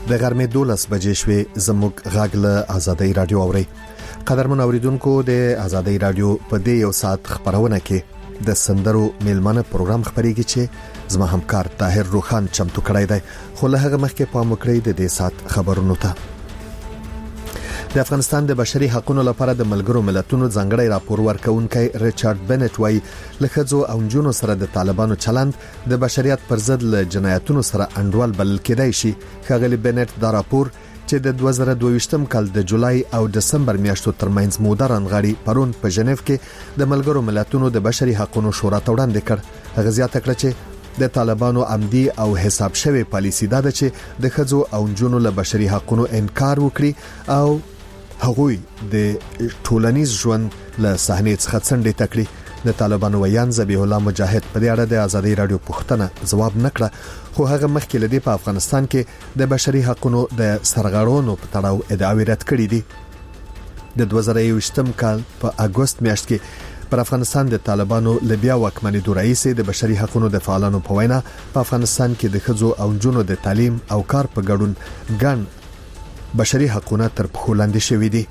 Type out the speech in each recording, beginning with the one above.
د غرمې 12 بجې شوې زموږ غږ له آزادۍ رادیو اوري. قدرمن اوریدونکو د آزادۍ رادیو په دې یو ساعت خبرونه کې د سندرو میلمانه پروګرام خبريږي چې زما همکار طاهر روخان چمتو کړی دی. خو له هغه مخکې پام وکړئ د دې ساعت خبرونو ته. د افغانستان د بشري حقوقو لپاره د ملګرو ملتونو ځانګړی راپور ورکونکي ریچارډ بنټ وایي لخذو او جنونو سره د طالبانو چلند د بشریت پر ضد له جنایتونو سره انډول بلل کېدای شي. ښاغلي بنټ دا راپور چې د 2022م کال د جولای او دسمبر میاشتو ترمنځ موده رانغاړي پرون په ژنیف کې د ملګرو ملتونو د بشري حقوقو شورا ته وړاندې کړ. هغه زیاته کړه چې د طالبانو عمدي او حساب شوی پالیسي دا ده چې د خځو او جنونو له بشري حقوقو انکار وکړي او هغوی د ټولنیز ژوند له صحنې څخه څنډه تکړي. د طالبانو ویان ذبیح الله مجاهد په دې اړه د آزادۍ رادیو پوښتنه ځواب نکړه، خو هغه مخکې لدی په افغانستان کې د بشري حقوقو د سرغړونو په تړاو ادعاوې رد کړې دي. د 2021م کال په اگست میاشت کې پر افغانستان د طالبانو لبیا واکمنۍ رئیس د بشري حقوقو د فعالانو په وینا په افغانستان کې د خځو او جنونو د تعلیم او کار په ګډون ګڼ بشري حقوقونه تر پښو لاندې شوې دي.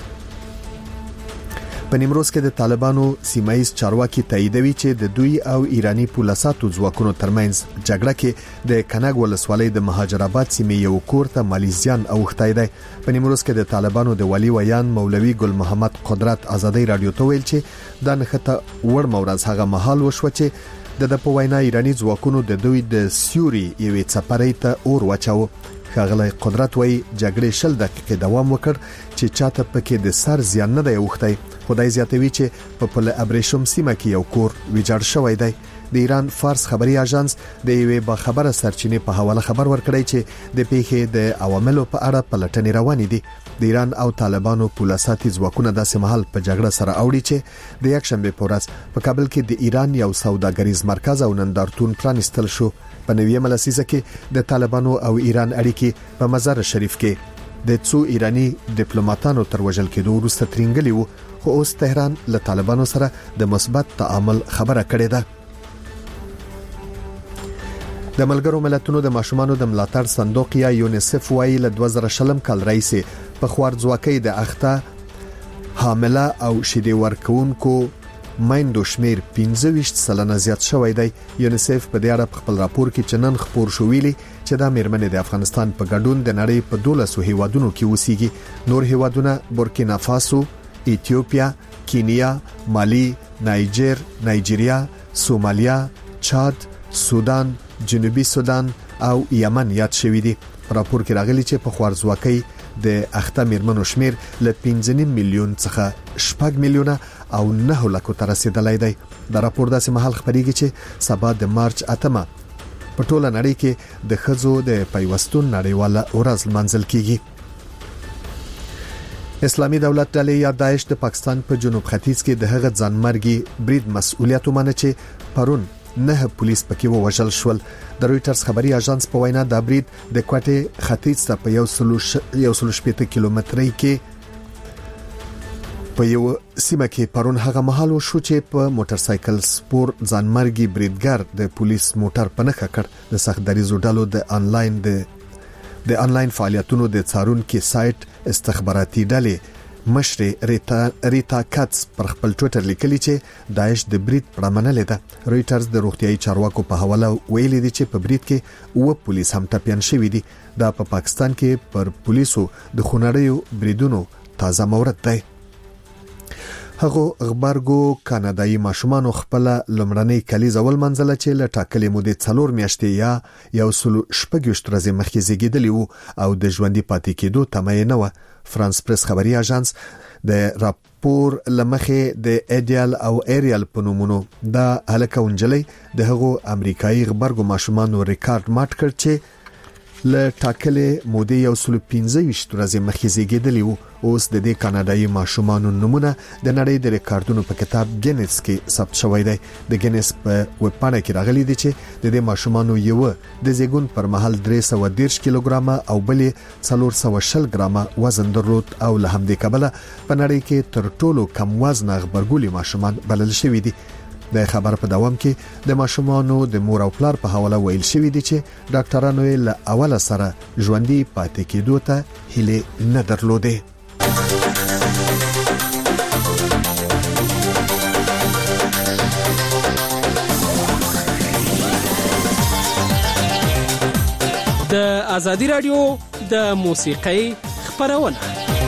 په نیمروز کې د طالبانو سیمایي چارواکي تاییدوي چې د دوی او ایرانی پولیساتو ځواکونو ترمنځ جګړه کې د کنګ ولسوالۍ د مهاجرآباد سیمې یو کور ته مالی زیان اوښتی دی. په نیمروز کې د طالبانو د ولی ویان مولوي ګل محمد قدرت آزادۍ رادیو ته ویل چې دا نخته وړ مورز هغه محل وشو چې د په وینا ایرانی ځواکونو د دوی د سیوري یوې څپرۍ ته اور واچاو. ښاغلی قدرت وایي جګړې 10 دقیقې دوام وکړ چې چاته پکې د سر زیان نه دی اوښتی. خدای زیاتوي چې په پل ابریشم سیمه کې یو کور ویجاړ شوی دی. د ایران فارس خبري اژانس د یوې باخبره سرچینې په حواله خبر ورکړی چې د پیښې د عواملو په اړه پلټنې روانې دي. د ایران او طالبانو پولیساتي ځواکونه داسې مهال په جګړه سره اوړي چې د یکشنبه په ورځ په کابل کې د ایران یو سوداګریز مرکز او نندارتون پرانیستل شو. په نوې ملسیزه کې د طالبانو او ایران اړیکې په مزار شریف کې د څو ایرانی ډیپلوماټانو تر وژل کېدو وروسته ترنګلي وو، خو اوس تهران له طالبانو سره د مثبت تعامل خبره کړې ده. د ملګرو ملتونو د ماشومانو د ملاتړ صندوق یا یونیسف وایي له 2020 کال راځي په خوارځواکۍ د اخته حامله او شیدې ورکوونکو مایندو شمیر 25% زیات شوی دی. یونیسف په دې اړه خپل راپور کې چنن خبر شو ویلي چې دا میرمنې د افغانستان په ګډون د نړۍ په 12 هیوادونو کې اوسېږي. نور هیوادونه بورکینا فاسو، ایتیوپیا، کینیا، مالی، نایجیریا، سومالیا، چاد، سودان، جنوبي سودان او یمن یاد شوی دي. راپور کې راغلی چې په خوارځواکۍ د اخته میرمنو شمیر له 15 میلیون څخه 6 میلیونه او 9 لک ته رسیدلی دی. دا راپور داسې مهال خبريږي چې سبا د مارچ 8مه په ټوله نړۍ کې د خځو د پیوستون نړیواله ورځ منځل کیږي. اسلامي دولت ډلې یا داعش د پاکستان په جنوب ختیځ کې د هغه ځانمرګي برید مسؤلیت ومنه چې پرون 9 پولیس پکې ووژل شول. د رويټرز خبري اژانس په وینا دا برید د کوټې ختیځ ته په 180 کیلومترۍ کې په یو سیمه کې پرون هغه مهال وشو چې په موټر سایکل سپور ځانمرګي بریدګر د پولیس موټر په نخښه کړ. د سختدریزو ډلو د انلاین فعالیتونو د څارونکو سایت استخباراتي ډلې مشر ریتا کاتس پر خپل ټوئیټر لیکلی چې داعش د برید پړمنلې ده. رويټرز د روغتيایي چارواکو په حواله ویلي دي چې په برید کې 9 پولیس هم ټپيان شوي دي. دا په پاکستان کې پر پولیسو د خونړیو بریدونو تازه مورد دی. هغه غبرګو کاناډایي ماشومان خپل لمړنۍ کلیزه ول منځله چې له ټاکلې مودې 4 میاشتې یا یو سلو شپږ ورځې مخکې زیږیدلی وو او د ژوندۍ پاتې کېدو تمه نه و. فرانس پریس خبري اژانس د راپور لمخې د ایډیال او ایریل په نومونو دا هلکه ونجلې د هغو امریکایي غبرګو ماشومانو ریکارډ مات کړ چې له ټاکلې مودې یو سلو 15 ورځې مخکې زیږیدلی وو. اوس د دې کاناډایي ماشومانو نمونه د نړۍ د ریکارډونو په کتاب ګینس کې ثبت شوی دی. د ګینس په ویبپاڼه کې راغلی دی چې د دې ماشومانو یو د زیږون پر مهال 310 کیلوګرامه او بلې 420 ګرامه وزن درلود او له همدې کبله په نړۍ کې تر ټولو کم وزن غبرګولي ماشومان بلل شوی دي. د خبر په دوام کې د ماشومانو د مور او پلار په حواله ویل شوې دي چې ډاکټرانو یې له اوله سره ژوندۍ پاتې کېدو ته هیله نه درلوده. د ازادي رادیو د موسیقۍ خبرونه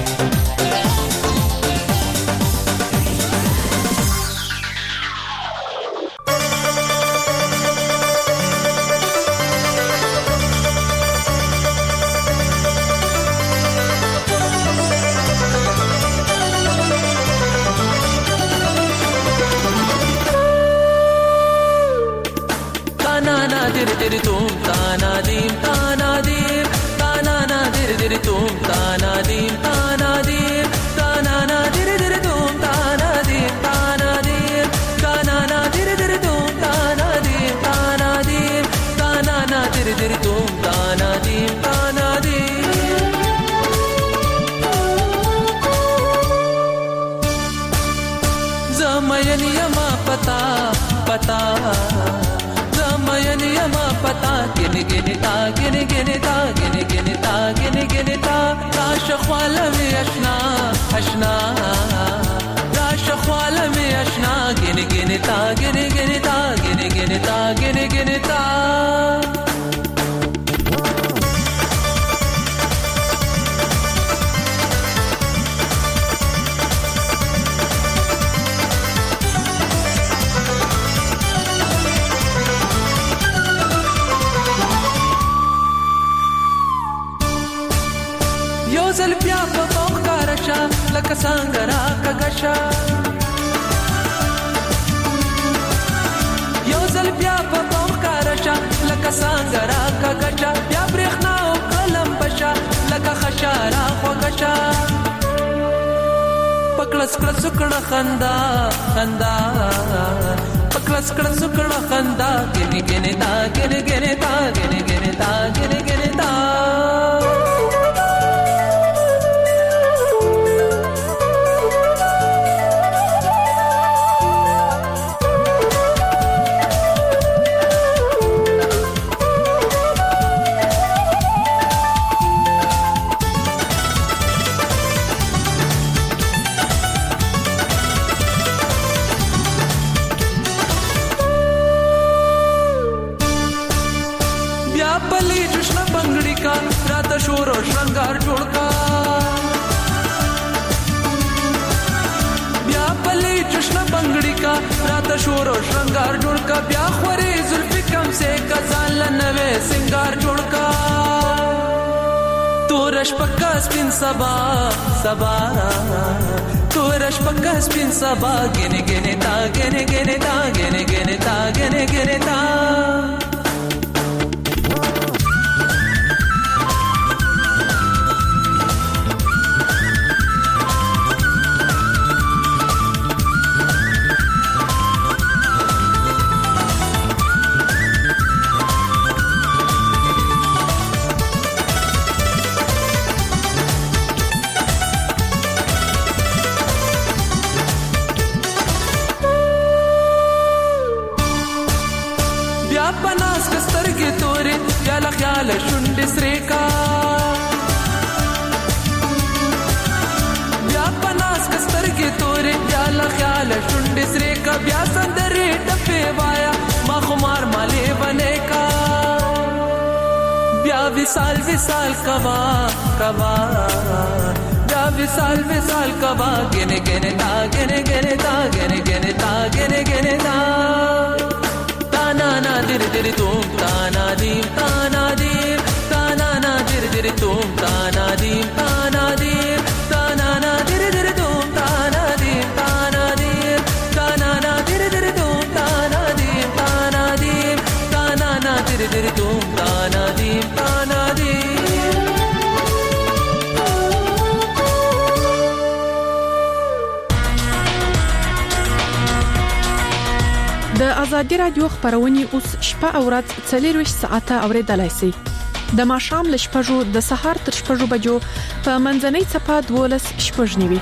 د ازادي رادیو خبرونه اوس شپه او ورځ 24 ساعته اوریدلای شئ. د ماښام ل 6 د سهار تر 6 بجو په منځنۍ صفه 12 شپږ نیوي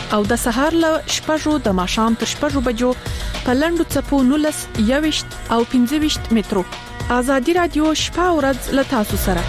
او د سهار له 6 د ماښام تر 6 بجو په لندو چپو 19 21 او 25 مترو. آزادي رادیو شپه او ورځ له تاسو سره.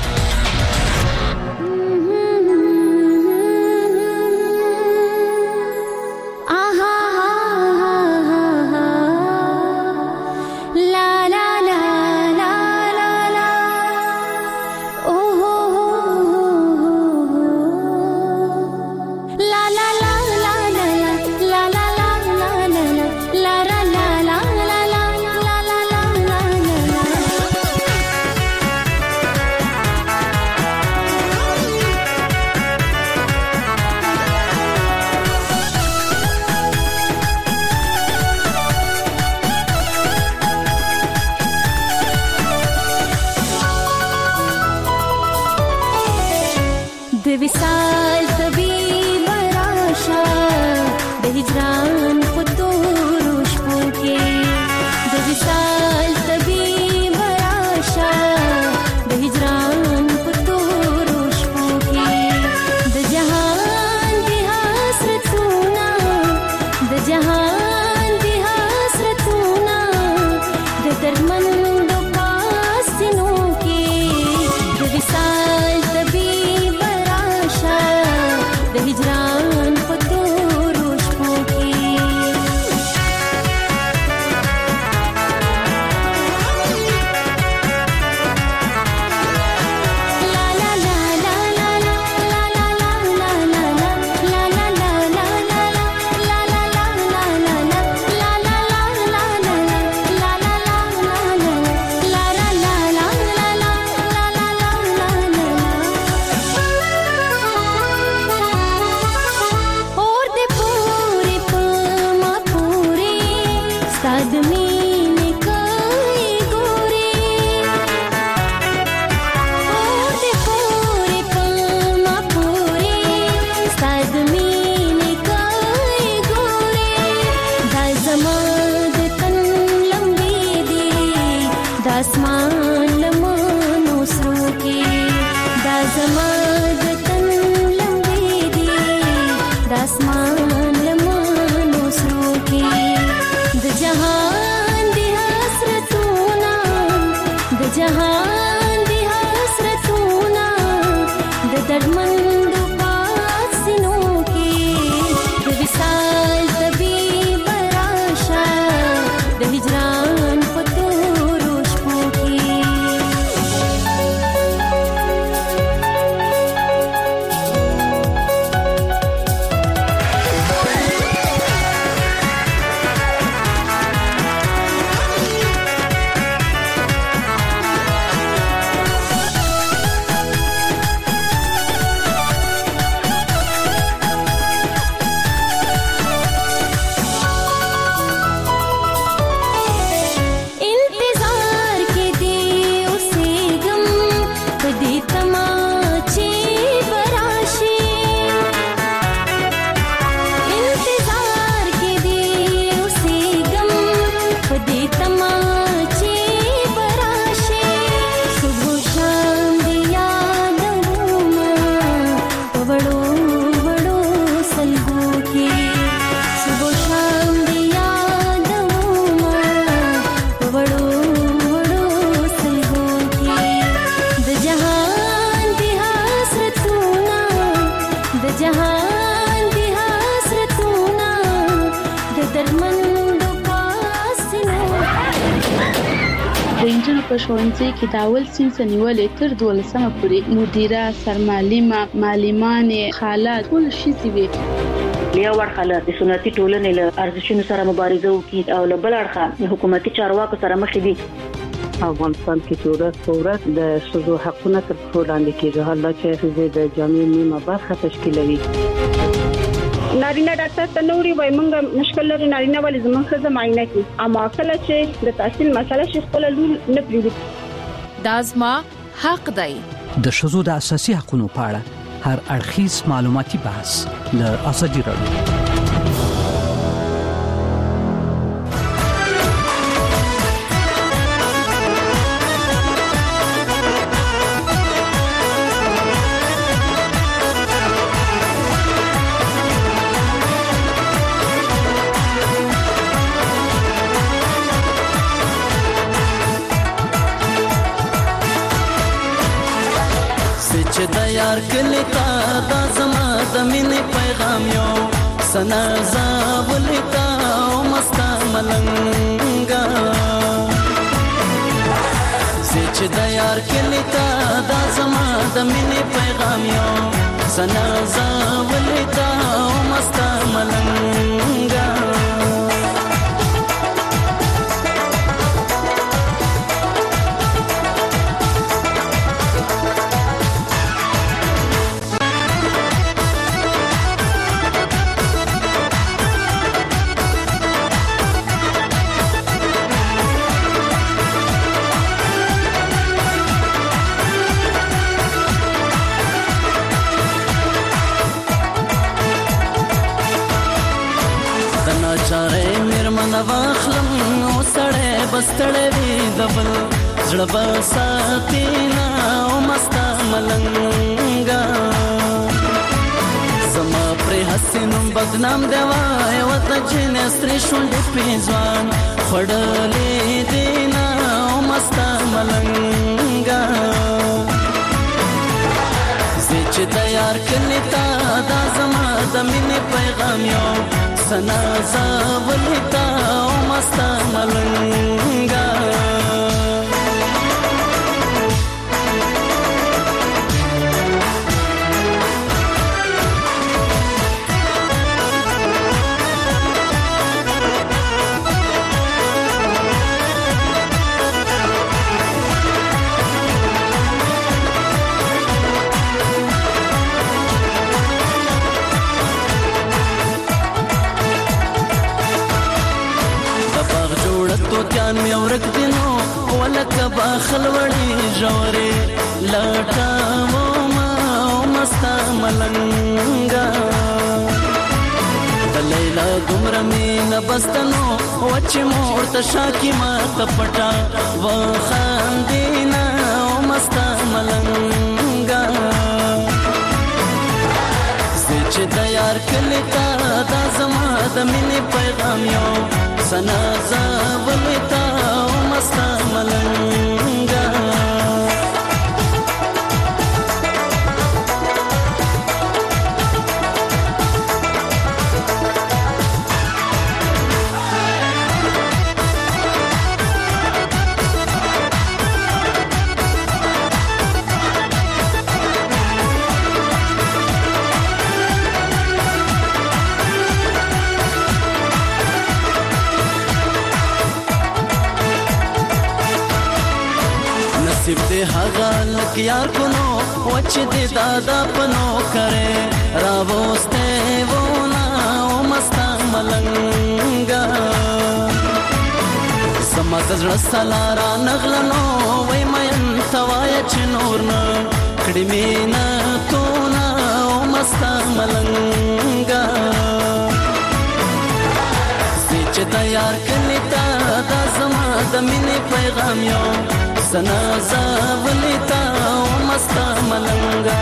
ښوونځي کې د اول صنف نیولې تر 12مه پورې مدیره، سرمعلمه، معلمانې، خالات ټول شي وي. یو ورخله د سنتي ټولنې له ارزښتونو سره مبارزه وکړي او له بل اړخه د حکومتي چارواکو سره مخ دي. افغانستان کې ورځ د ښځو حقونه تر پښو لاندې کیږي، حالات چې د جامع نیمه برخه تشکیلوي. نارینه ډاکټر ته نوري وای مونږ مشکل لري، نارینه ولې زموږ ښځه معاینه کوي، اما کله چې د تحصیل مسله شي خپل لور نه پریږدي. دا زما حق دی. د ښځو د اساسي حقوقو په اړه هر اړخیز معلوماتي بحث له آزادي رادیو. یار کلی تا دا زما د مینې پیغام یو سنا زولتا او مستا ملنګا چې د یار کلی تا دا زما د مینې پیغام یو سنا زولتا او مستا ملنګا چاره میرمن واخلم او سړی بستړی وي دبل زړه بساتینا او مستا ملنګا زما پر حسینم بدنام دیوای وته جنې ستري شونډې پیځوان خړلې دینا او مستا ملنګا چې د یار کلی تا دا زما د مینې پیغام یو سنا زولتا او مستا ملنګا کان می ورک دینو ولکه باخل وړي جوړي لټا ما مستا ملنګا د لیلا دومره مینه بستنو وچ مور ته شاکی ما تپټا و خاندینا مستا ملنګا چې د یار کلی تا دا زما د مینې پیغام یو سنا زولتا او مستا ملنګا نصیب دې هغه لک یار کو نو وچ دې دادا پنو کرے راوسته ونا او مستا ملنګا سما زړه سلارا نغلنو وای مې توای چ نور نه کړي مینا تو نا او مستا ملنګا چې د یار کلی تا دا زما د مینې پیغام یو سنا زولتا او مستا ملنګا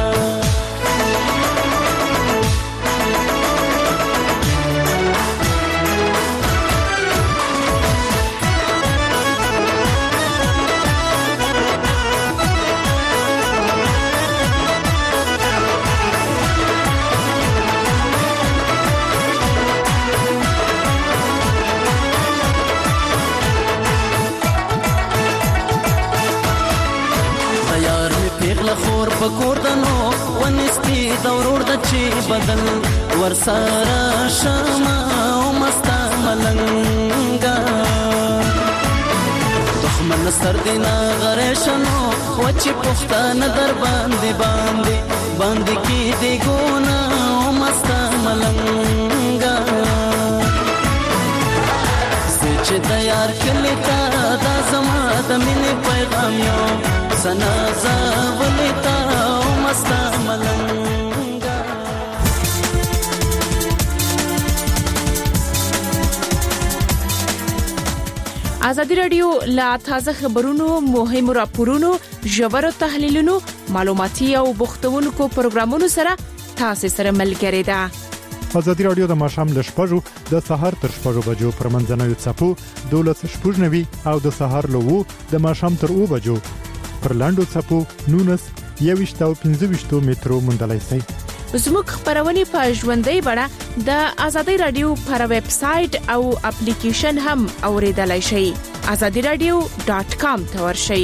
خور پکور دنو ونستی دورور د چی بدل ورسره شمع او مستا ملنګا دښمن سر دینا غریشنو وچی پختانه در باندې کی دی ګونا او مستا ملنګا چې د یار کلی تا دا زما د مینې پیغام یو سنا زولتا او مستا ملنګا ازادي رادیو لا تازه خبرونو مهم راپورونو ژور تحلیلونو معلوماتي او بوختونکو پروګرامونو سره تاسو سره ملګری ده ازادي رادیو د ماښام ل شپږو د سهار تر شپږو بجو پر منځنوي څپو 12:00 او د سهار له 2 د ماښام تر 2 بجو پر لاندو څپو 19 25 میټرو موندلای شئ. زموږ خبرونه په ژوندۍ بڼه د آزادۍ رادیو پر ویب سټ او اپلیکیشن هم اوریدلای شئ. azadiradio.com ته ورشئ.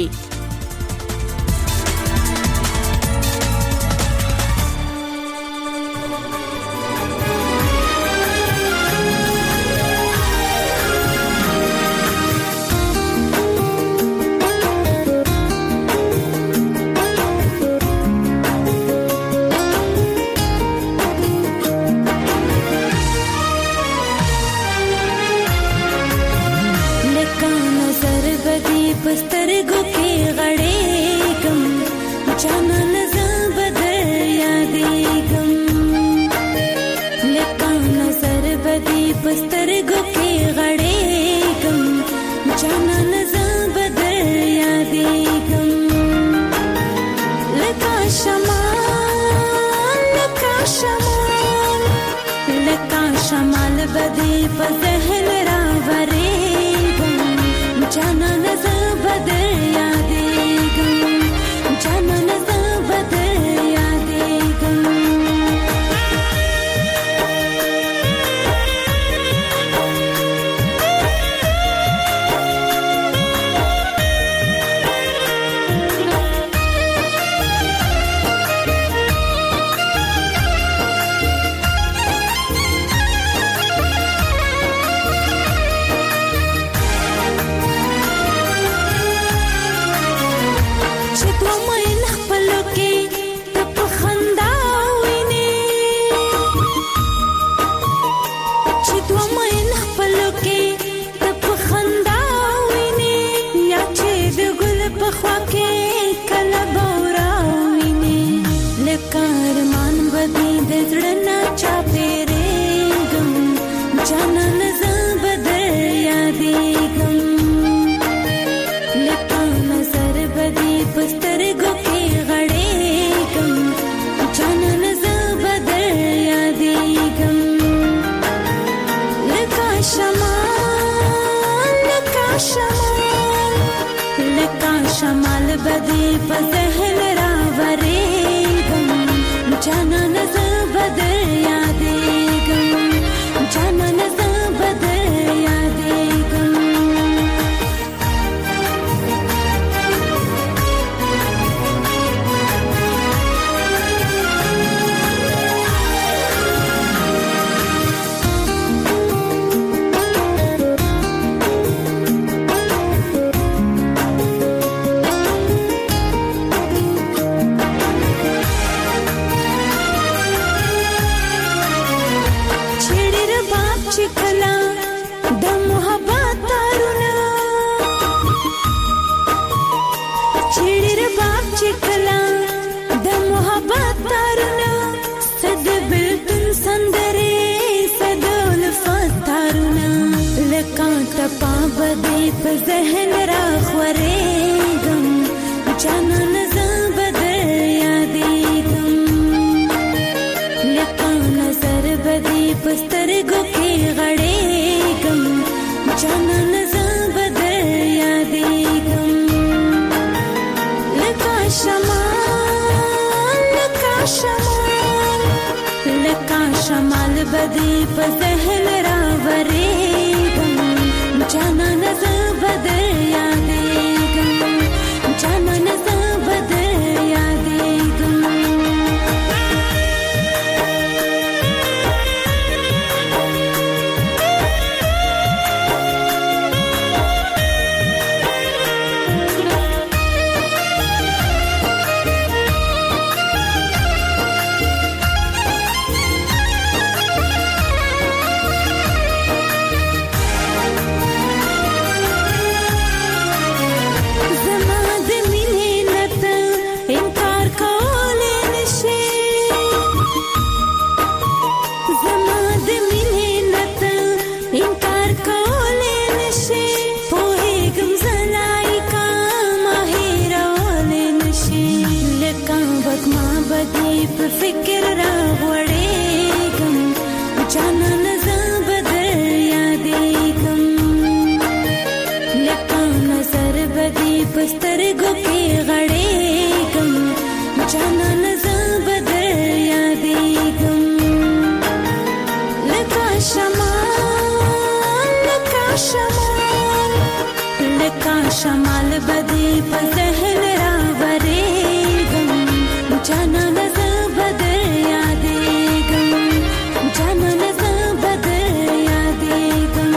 شمال بدی په ذهن راورېږم جانان زه به در یادېږم جانان زه به در یادېږم.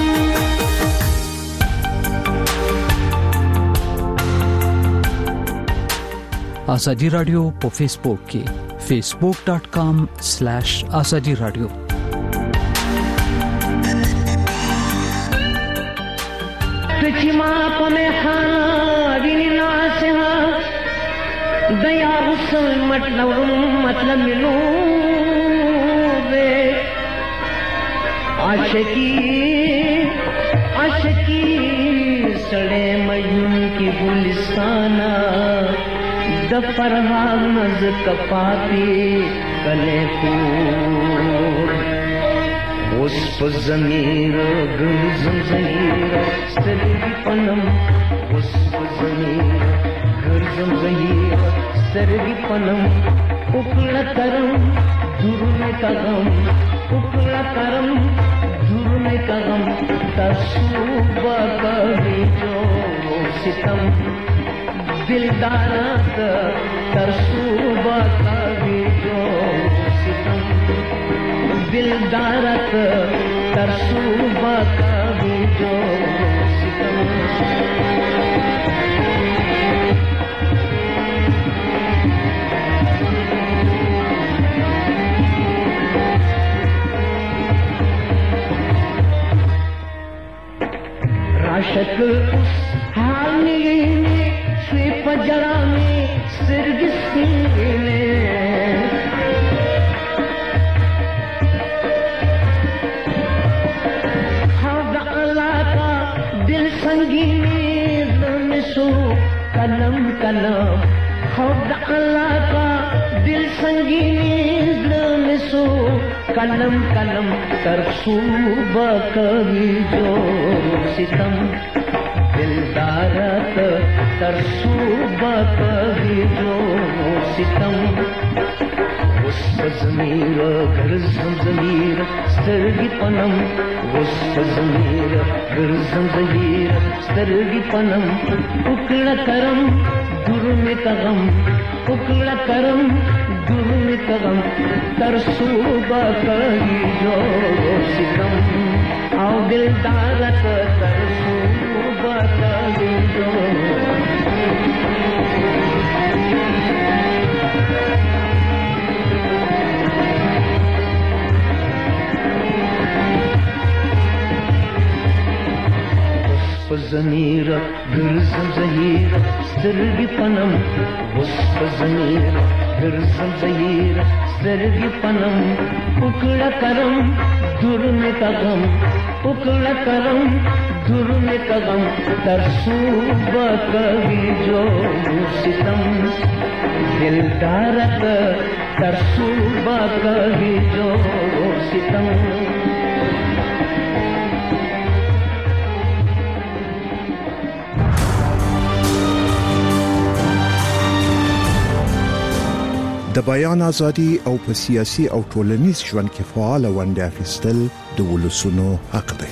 آزادی رادیو په فیسبوک کې facebook.com/azadi radio. تچما پمه خاوینی ناسها دیا غسل مطلب ملو بے عاشقی سڑے مجنون کی گلستانا دفرها نز کپاتی کلے پور اس پا زمیر گرزم زہیر سترگی پنم اس پا زمیر گرزم زہیر سترگی پنم اکڑا کرم دھرنے کا غم اکڑا کرم دھرنے کا غم ترسوبہ کبھی جو ستم دلدارات ترسوبہ کبھی جو ستم دلدارت ترسوبہ کبھی جو ستم. راشد اس حال میں شوی پجرا میں سرگسی نے कलम कलम खुद अल्लाह का दिल संगीनी में सो कलम कलम तरसूबा कभी जो सितम दिलदारत तरसूबा कभी जो सितम उस ज़मीर घर ज़मीर स्तरगी पनम उस ज़मीर घर ज़मीर स्तरगी पनम उकड़ा करम दूर में कगम उकड़ा करम दूर में कगम तरसूबा कभी जो सितम आओ दिलदारत तरसूबा कभी जो ज़मीर गुरज़म ज़हीर स्तरगी पनम वस्फ़ ज़मीर गुरज़म ज़हीर स्तरगी पनम उकड़ा करम दूर में कगम उकड़ा करम दूर में कगम तरसूबा कभी जो सितम दिलदारत तरसूबा कभी जो सितम. د بیان ازادي او په سیاسي او ټولنیز ژوند کې فعال ونډه اخیستل د ولسونو حق دی.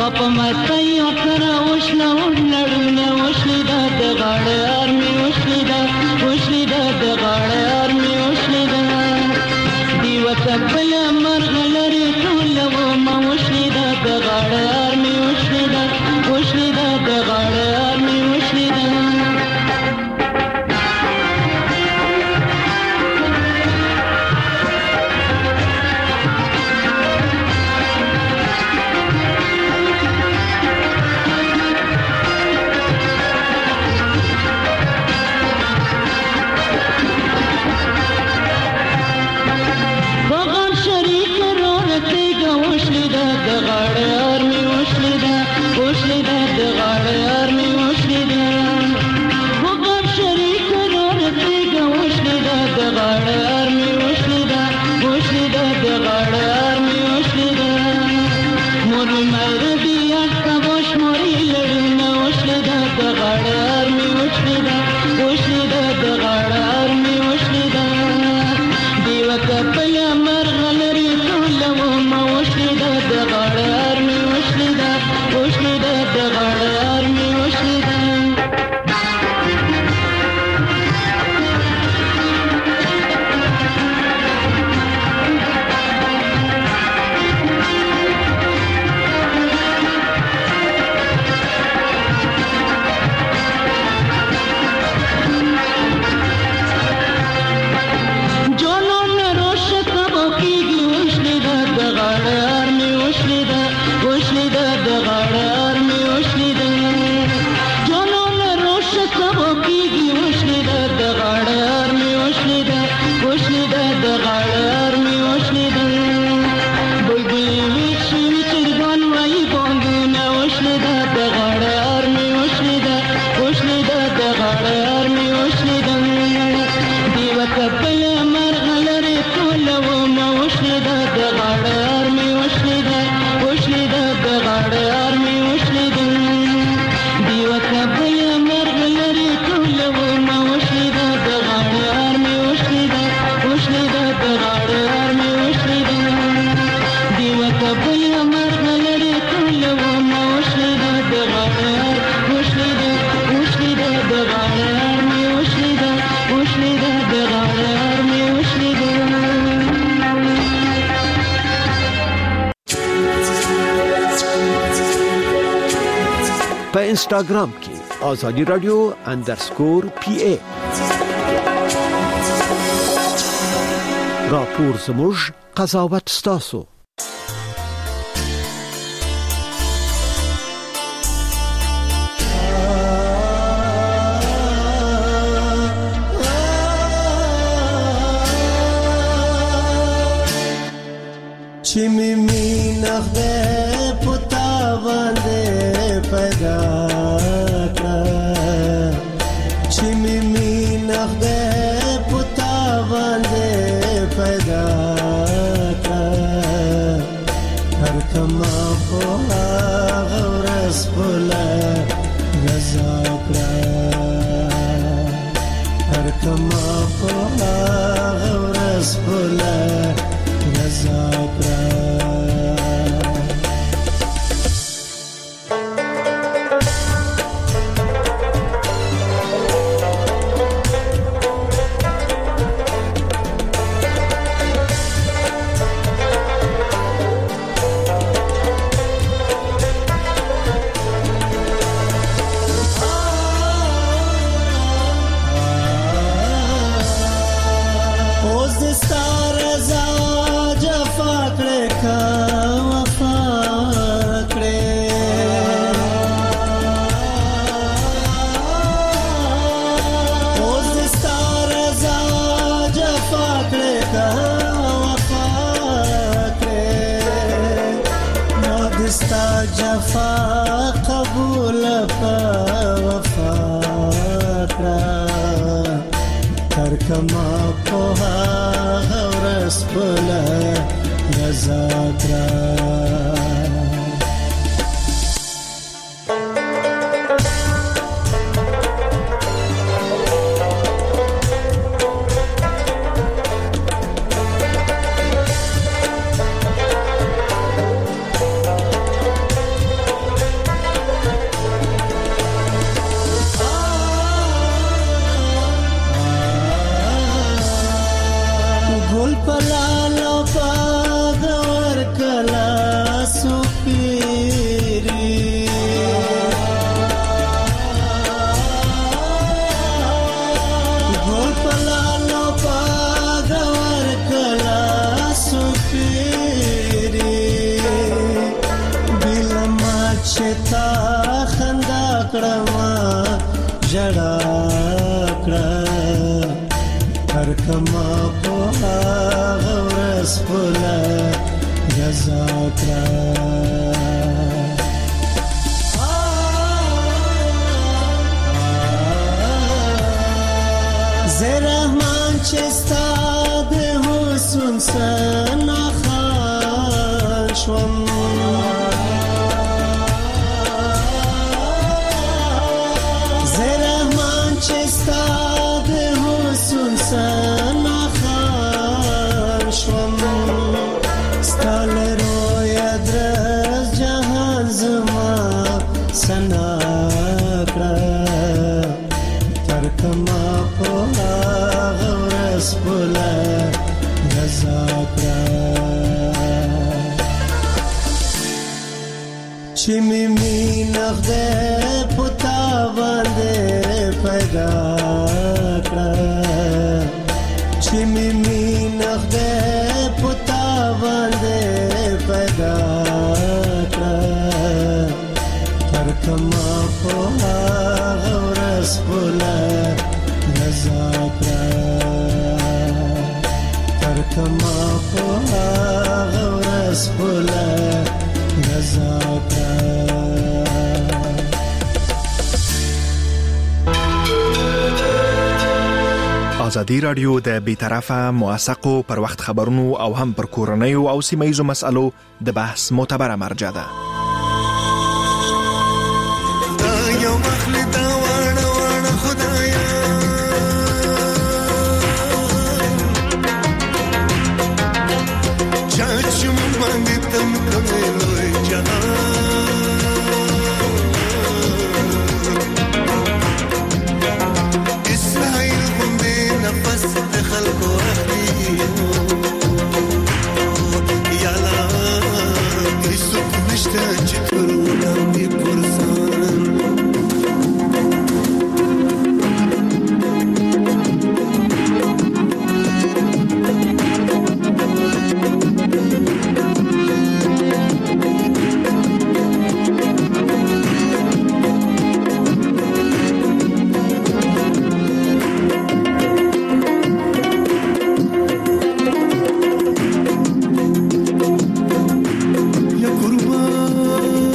په متای اخره وشله ولړونه وشلې د غاړه ارمي وشلې د غاړه ارمي وشلې د دی وکبل مرغلري ټول و ما وشلې د غاړه ارمي وشلې د غاړه ارمي وشلې د په انسټاګرام کې آزادی رادیو _PA راپور زموږ قضاوت ستاسو چې می نغده پتا باندې پیدا کړ چې می نغده پتا باندې پیدا کړ هر کما په غورس بوله رضا کړ هر کما په غورس بوله رضا کړ جفا قبول په وفا کړه تر کما په ورس بوله رضا کړه چتا خندا کړم جړا کړه هر کما په ورس بوله رضا کړه زه رحمان چې ستا د حسن سنا خان شوم زه رحمان چې ستا د حسن سنا خان شوم ستا له رویه درز جهان زما سنا کړه تر کما په هغه ورځ بوله رضا کړه چې مې مینه خدای په تا باندې پیدا کړه چې مې مینه خدای په تا باندې پیدا کړه تر کما په هغه ورځ بوله رضا کړه تر کما په هغه ورځ بوله رضا کړه ازادي رادیو د بیطرفه موثقو پر وخت خبرونو او هم پر کورنیو او سیمه‌یزو مسالو د بحث معتبره مرجع ده. Ya kurban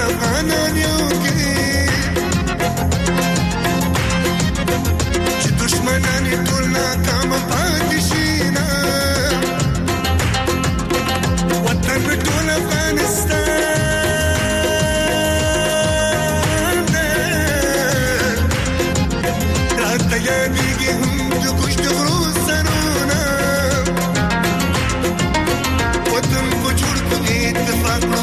افغانان یو کې چې دشمنان ټول ناکام پاتې شي نه وطن ټول افغانستان راته یادېږي هم د کوچ د غرو سرونه وطن کو جوړ کو اتفاق کړو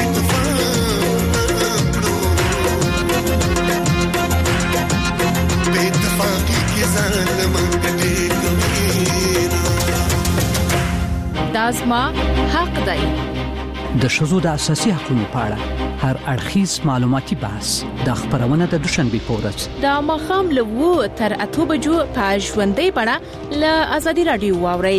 اتفاقی کې ځان منګټې کوي دازما حق دی د شذو د اساسي حقوقو په اړه هر اړخیز معلوماتي بحث د خبرونه د دوشنبه په ورځ د مخام له 2 تر 8 بجو په ژوندۍ بڼه له ازادي رادیو واوري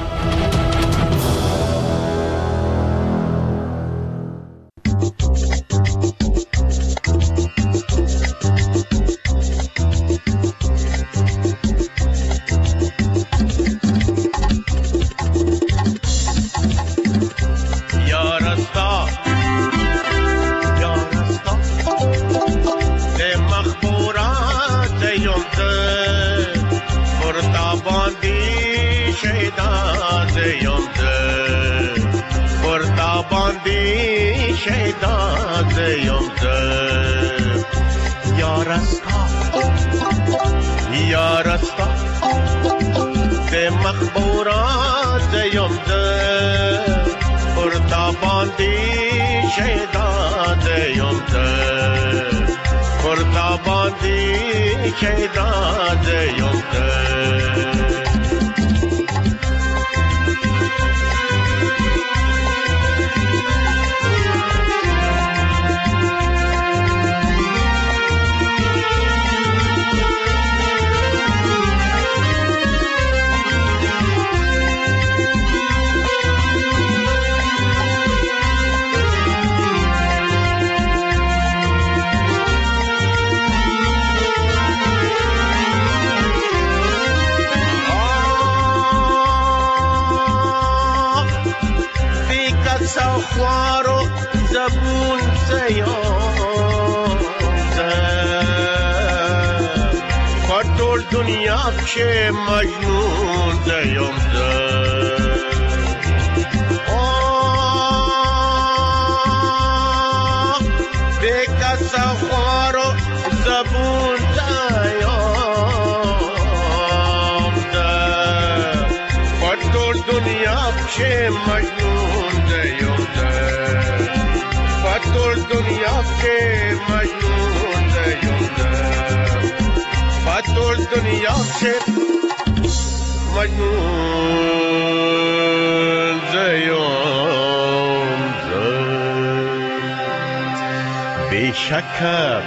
बेशक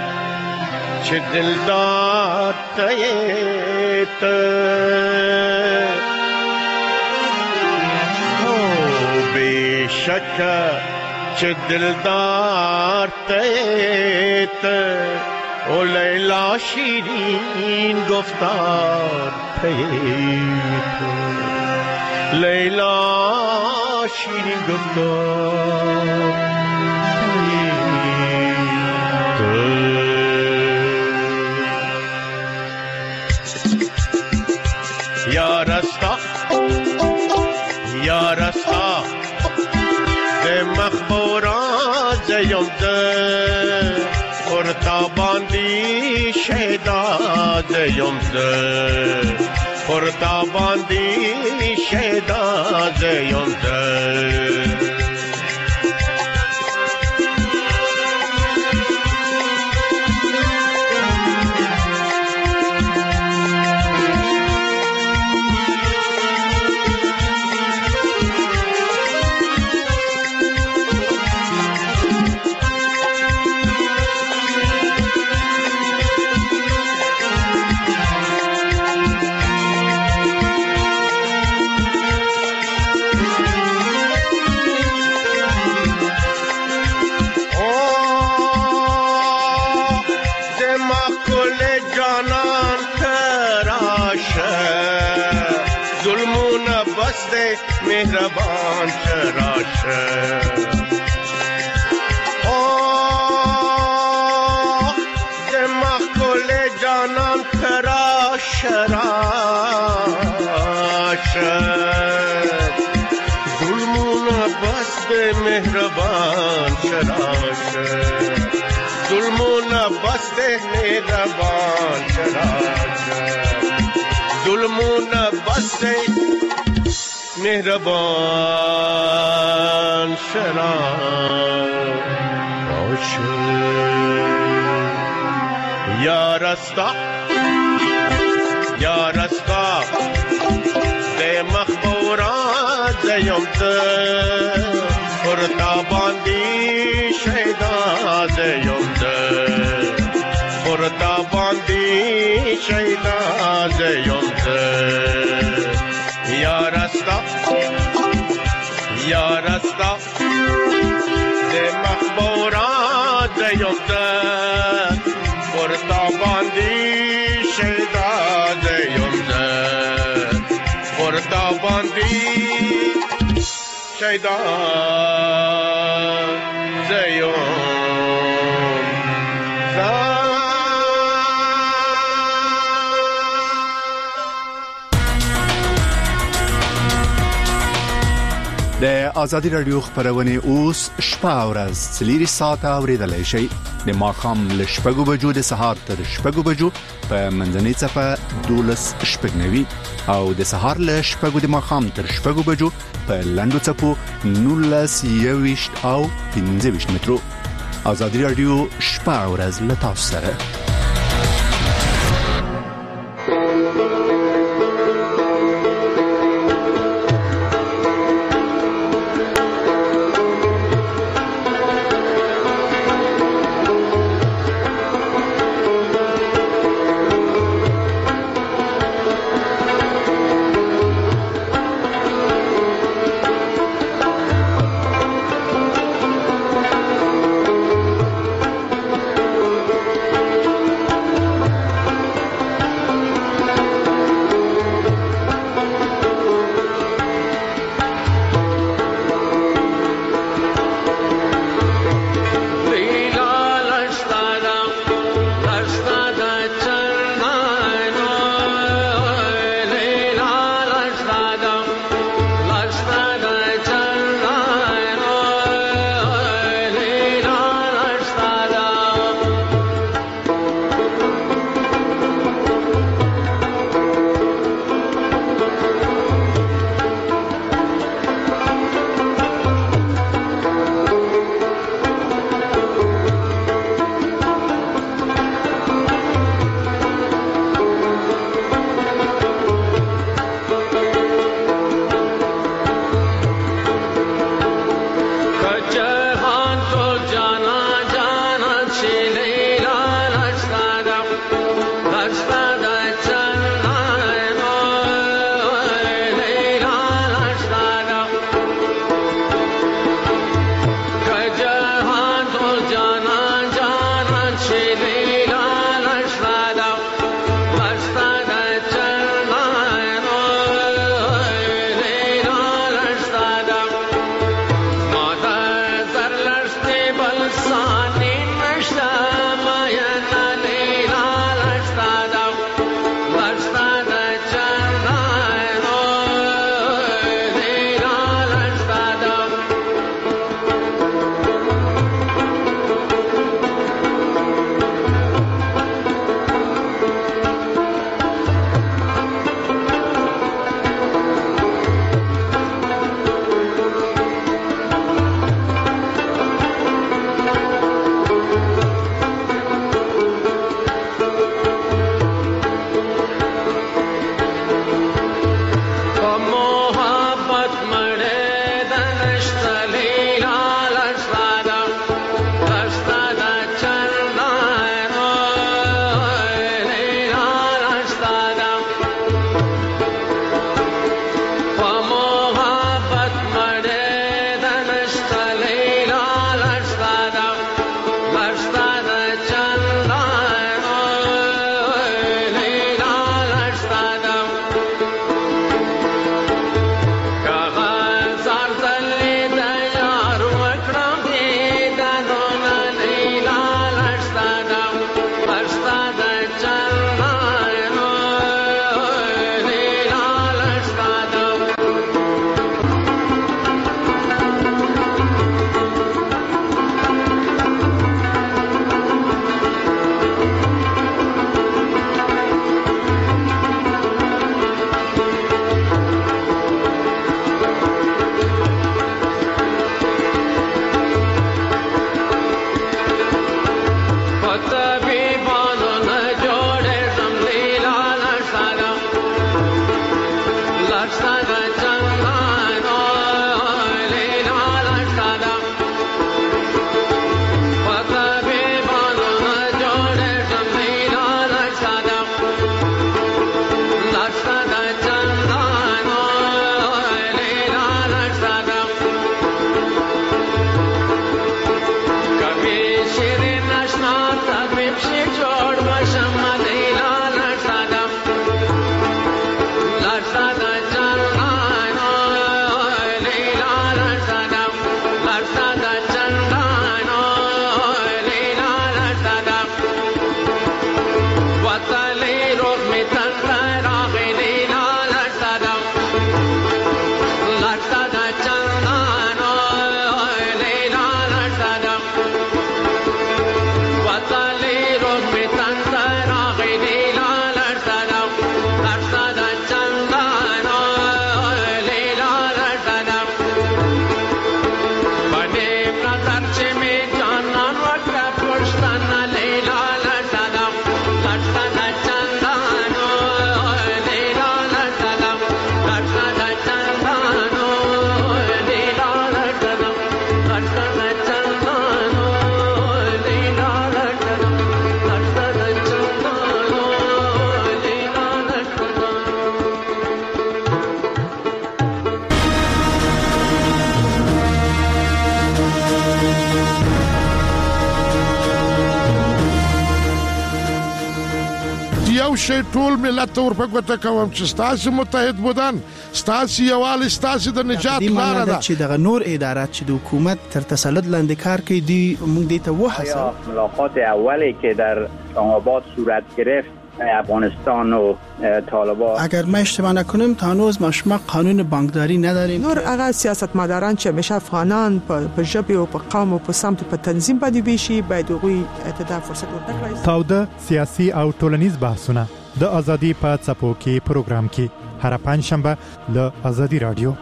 چې دلدار ته او बेशक چې دلدار ته او لیلا شیرین گفتار ته لیلا شیرین گفتار یا رستا ده مخبوران زیم ده پرتاباندی شهداد زیم ده پرتاباندی شهداد زیم ده مهربان تراشه راشد ظلمونا بس ده مهربان شراشد ظلمونا بس ده مهربان شراشد ظلمونا بس ده مهربان شراشد یا رستا ده مخبورات زیم ده پرتا باندی شیدا زیم ده پرتا باندی شیدا زیم ده یا رستا ده مخبورات زیم ده پرتا باندی شیدا زیم ده پرتا باندی شیدا زیم د ازادي رادیو خبرونه اوس شپه ورځ سلیری ساعت اوریدلای شي د ماقام ل شپږو بجو د سهار تر شپږو بجو په منځنۍ صفه 12 شپږنوي او د سهار ل شپږو د ماقام تر شپږو بجو په لاندو صفو 19 او 15 مترو. ازادي رادیو شپه ورځ ل تاسو سره. یو شی ټول ملت ورپګوته کوم چې تاسو متحد بودن تاسو یوال تاسو د نجات لار ده چې دغه نور ادارات چې د حکومت تر تسلط لاندې کار کوي دی موږ دې ته وحسه ملاقات اولی که در آباد صورت گرفت افغانستان و طالبان اگر ما اشتباه نکنم تا هنوز ما قانون بانکداری نداریم نور هغه سیاستمداران چې همیشه افغانان په ژبه او په قوم او په سمت په تنظیم باندې بيشي باید هغوی ته فرصت ورکړي. تاوده سیاسي او ټولنیز بحثونه د ازادي په څپو کې پروګرام کې هر پنځشنبه له ازادي رادیو.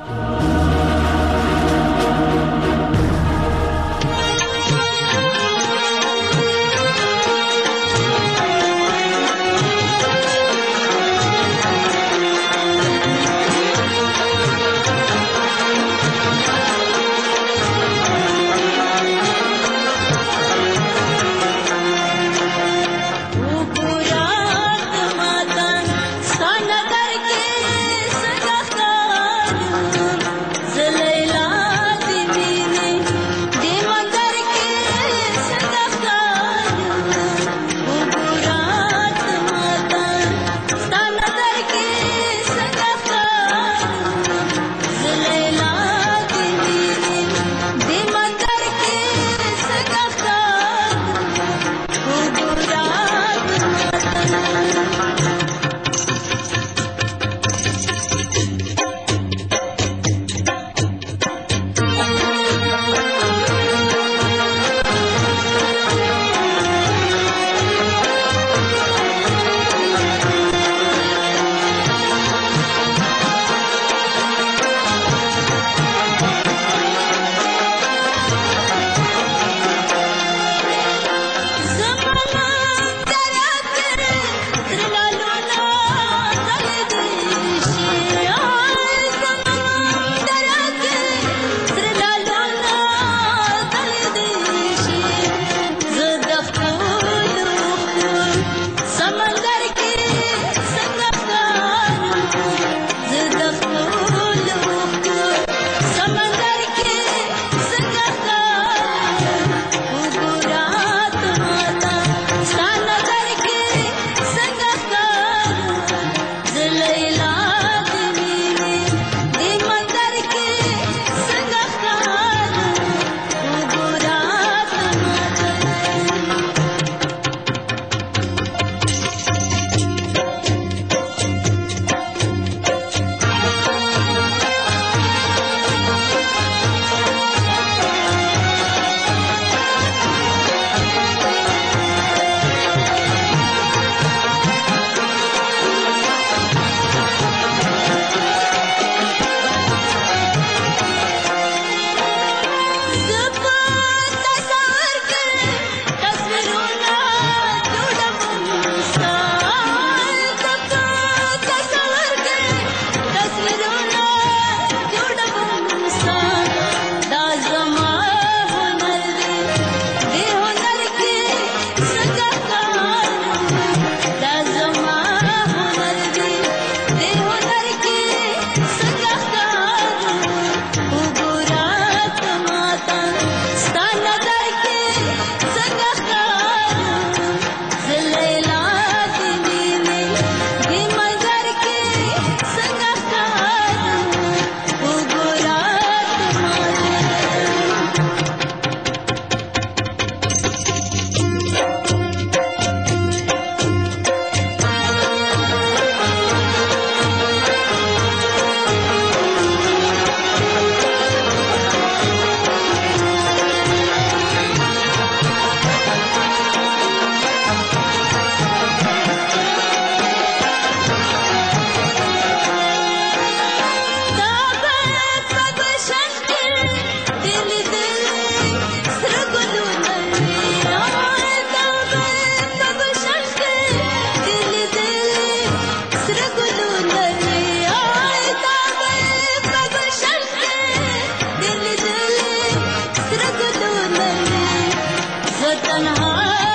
तन्हा